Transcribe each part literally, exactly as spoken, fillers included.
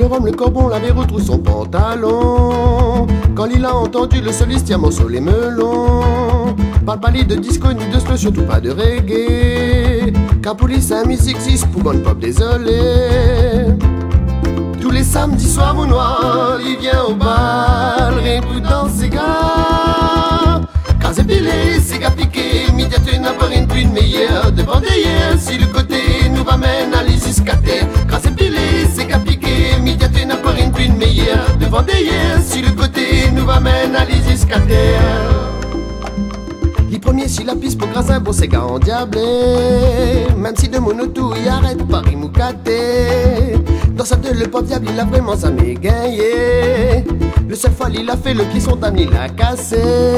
le rhum, le corbon, l'avait retroussé son pantalon. Quand il a entendu le soliste, y'a morceau les melons. Parle pas ni de disco ni de slow, surtout pas de reggae. Car pour lui sa musique existe, pour bonne pop désolé. Tous les samedis soirs au noir, il vient au bal, rien que dans ses gars. Quand c'est pilé, c'est gars piqué, midi tu n'as pas rien de plus de meilleur. Devant derrière, si le côté nous ramène à l'isiscaté. Quand c'est pilé, c'est gars piqué, midi tu n'as pas rien de plus de meilleur. Devant derrière, si le côté nous ramène à l'isiscaté. Les premiers sur la piste pour grâce à un bon c'est gars endiablé. Même si de monotou il arrête Paris moucaté. Dans sa tête le pop diable il a vraiment jamais gagné. Le seul fall il a fait le pied son dame il a cassé.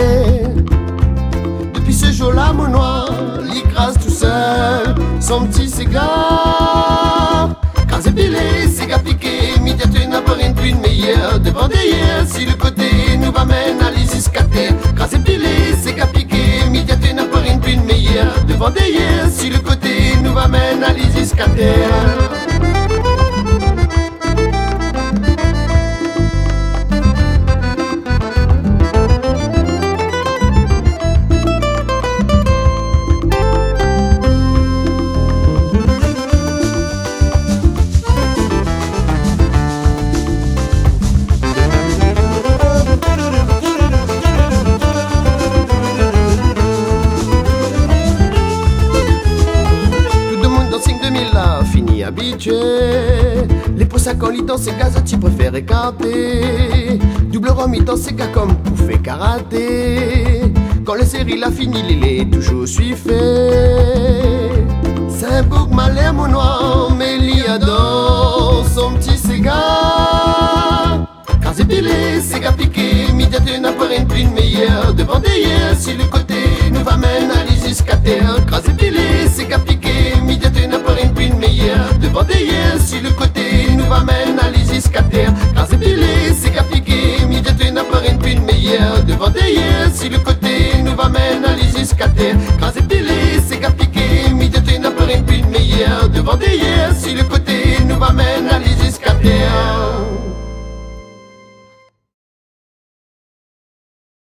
Depuis ce jour-là mon noir il crase tout seul son petit cigare. Quand c'est pilé c'est gars piqué, midi tu n'as pas rien de plus de meilleur. Devant derrière si le côté nous ramène à l'isiscaté. Quand c'est pilé c'est gars piqué, midi tu n'as pas rien de plus de meilleur. Devant derrière si le côté nous ramène à l'isiscaté. Fini habitué. Les poussins quand ils dansent, c'est gaz, tu préfères écarter. Double rhum, il danse, c'est gars comme pouffer karaté. Quand la série l'a fini, il est toujours suivi. C'est un bouc malin, mon noir, mais il adore son petit cigare. Quand c'est pilé, c'est gars piqué, midi tu n'as pas rien de plus de meilleur. Devant derrière, si le côté nous ramène à l'isiscaté. Quand c'est pilé, c'est gars piqué, midi tu n'as pas rien de plus de meilleur. Devant derrière, si le côté nous ramène à l'isiscaté. Quand c'est pilé, c'est gars piqué, midi tu n'as pas rien de plus de meilleur. Devant derrière, si le côté